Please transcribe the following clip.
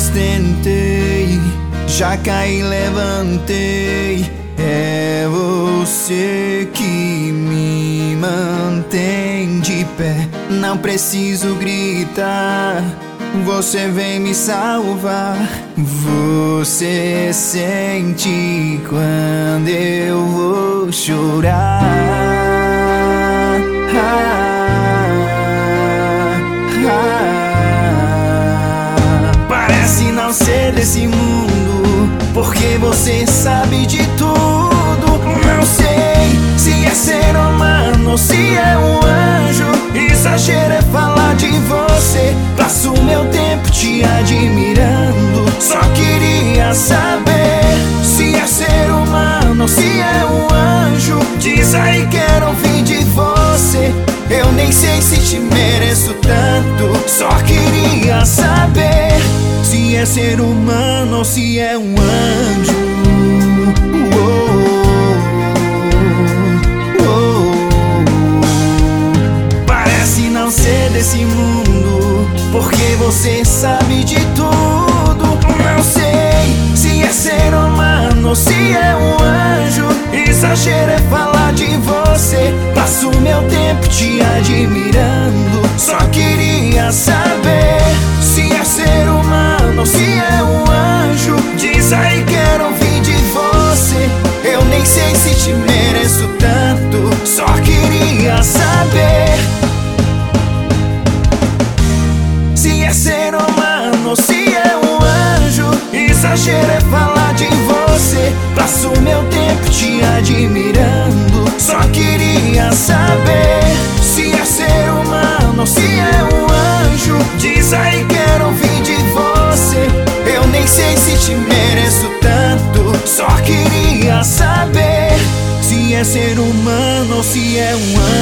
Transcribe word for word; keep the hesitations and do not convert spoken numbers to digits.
vezes tentei, já caí, levantei. É você que me mantém de pé. Não preciso gritar, você vem me salvar. Você sente quando eu vou chorar. Parece não ser desse mundo, porque você sabe de tudo. Não sei se é ser humano ou se é um anjo. Exagero é falar de você. Passo meu tempo te admirando. Só queria saber se é ser humano ou se é um anjo. Diz aí, quero ouvir de você. Eu nem sei se te mereço tanto. Só queria saber se é ser humano ou se é um anjo. Desse mundo, porque você sabe de tudo. Não sei se é ser humano ou se é um anjo. Exagero é falar de você. Passo meu tempo te admirando. Só queria saber se é ser humano ou se é um anjo. Diz aí, quero ouvir de você. Eu nem sei se te mereço tanto. Só queria saber se é ser humano ou se é um anjo. Exagero é falar de você. Passo meu tempo te admirando. Só queria saber se é ser humano ou se é um anjo. Diz aí, quero ouvir de você. Eu nem sei se te mereço tanto. Só queria saber se é ser humano ou se é um anjo.